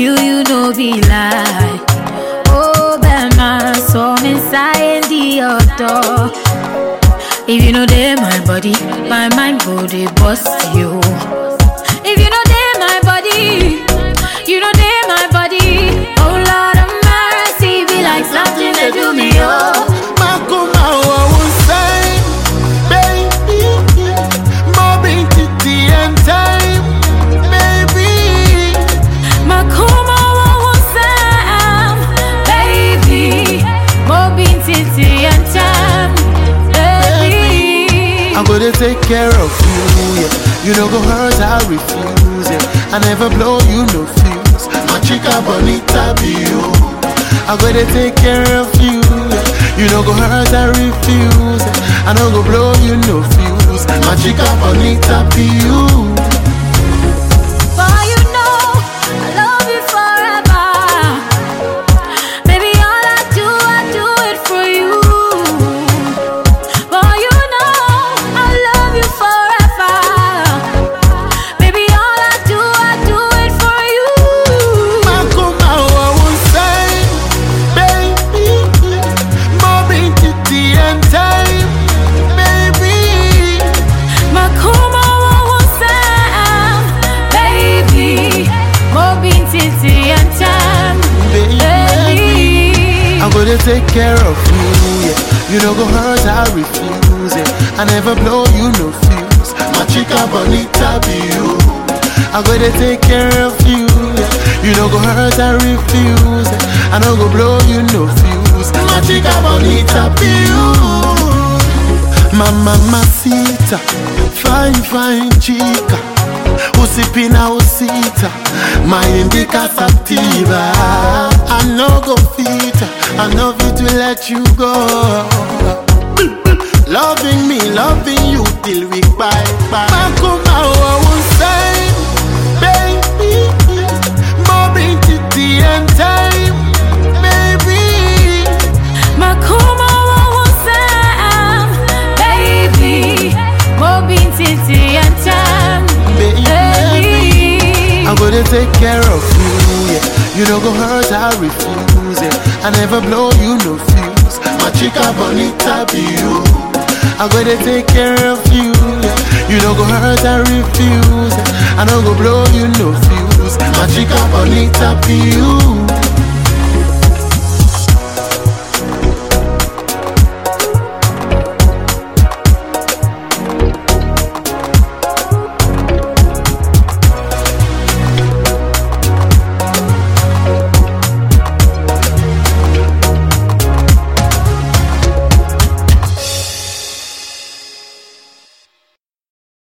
you know be lie. Oh, Bema, so inside the door. If you know they my body, my mind go they bust you. If you know they my body, you know they my body. Oh Lord of mercy, be like something that do me oh. Makuma wa unsay, baby, mobbing titi and time, baby. Makuma wa unsay, baby, mobbing titi and time, baby. I'm gonna take care of you, yeah. You know go hurt, I refuse, yeah. I never blow you no fuse. My chica bonita be you. I'm gonna take care of you, yeah. You know go hurt, I refuse, yeah. I don't go blow you no fuse. My chica bonita be you. For you know I love you forever. Baby, all I do it for you. For you know I love you forever. Baby, all I do it for you. Makuma wa unsay, baby, mobbing titi and time, baby. Makuma wa unsay, baby, mobbing titi and time, baby. I'm gonna take care of you, yeah. You know go hurt, I refuse, yeah. I never blow you no fuse. My chica bonita be you. I'm gonna take care of you, yeah. You know go hurt, I refuse, yeah. I don't go blow you no fuse. My chica bonita be you. Mamacita, fine chica. Usipina usita, my indica sativa. I no go fit, I know fit to let you go. Loving me, loving you till we bye. Makuma wa unsay, baby, mobbing titi and time, baby. Makuma wa unsay, baby, mobbing titi and time, baby. I'm gonna take care of you, yeah. You don't go hurt, I refuse, yeah. I never blow you no fuse. My chica bonita be you. I'm gonna take care of you, yeah. You don't go hurt, I refuse, yeah. I don't go blow you no fuse. My chica bonita be you.